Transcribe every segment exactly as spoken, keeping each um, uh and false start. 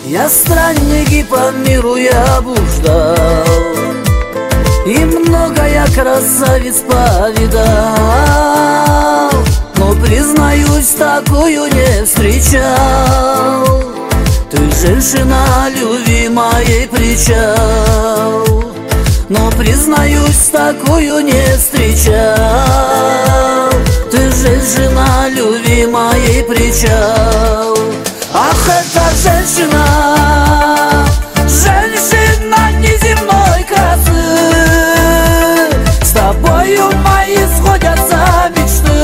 Я странник и по миру я блуждал, и много я красавиц повидал, но, признаюсь, такую не встречал. Ты женщина любви моей причал, но, признаюсь, такую не встречал. Ты женщина любви моей причал. Ах, эта женщина, женщина неземной красы, с тобою мои сходятся мечты.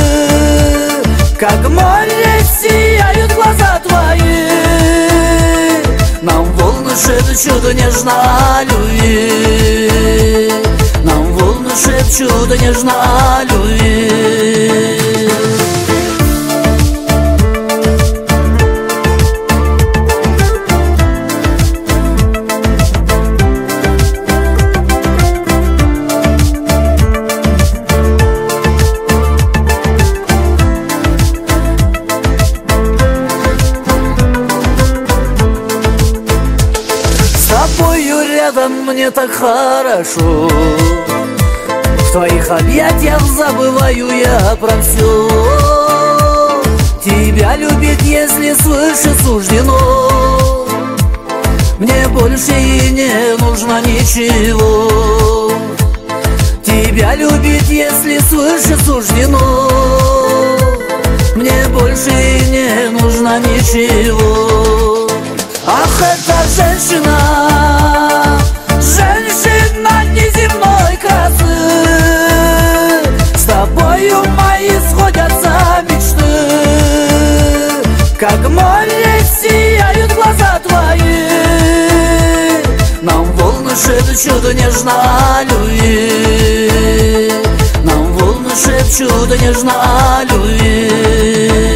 Как море сияют глаза твои, нам волны шепчут нежно о любви, нам волны шепчут нежно о любви. С тобою рядом мне так хорошо, в твоих объятиях забываю я про все. Тебя любить, если свыше суждено, мне больше и не нужно ничего. Тебя любить, если свыше суждено, мне больше и не нужно ничего. Ах, эта женщина, женщина неземной красы, с тобою мои сходятся мечты. Как море сияют глаза твои, нам волны шепчут нежно о любви, нам волны шепчут нежно о любви.